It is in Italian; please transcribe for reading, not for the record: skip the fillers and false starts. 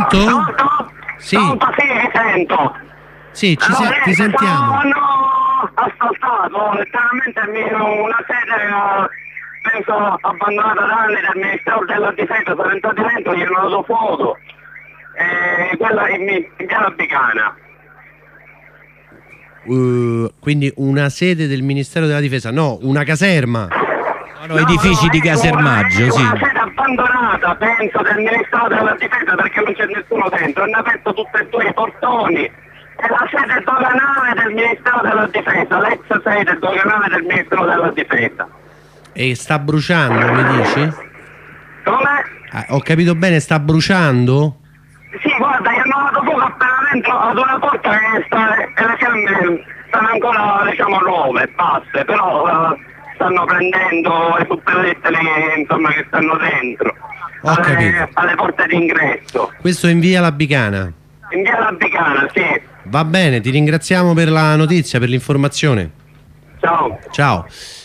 Pronto? Sì. Pronto, sì, mi sento. Sì, ti sentiamo. Hanno assaltato letteralmente una sede, penso, abbandonata da anni del Ministero della Difesa. Sono entrati dentro, gli hanno dato fuoco. Quella in piana Bicana. Quindi una sede del Ministero della Difesa, no, una caserma. No, edifici di casermaggio, sì. Una sede abbandonata, penso, del Ministero della Difesa, perché non c'è nessuno dentro. Hanno aperto tutti e due i portoni. È la sede doganale del Ministero della Difesa, l'ex sede doganale del Ministero della Difesa. E sta bruciando, mi dici? Come? Ho capito bene, sta bruciando? Sì, guarda, gli hanno dato fuoco appena dentro ad una porta e le fiamme stanno ancora, diciamo, nuove, basse, però stanno prendendo le suppellette insomma, che stanno dentro, alle porte d'ingresso. Questo è in via La Bicana? In via La Bicana, sì. Va bene, ti ringraziamo per la notizia, per l'informazione. Ciao. Ciao.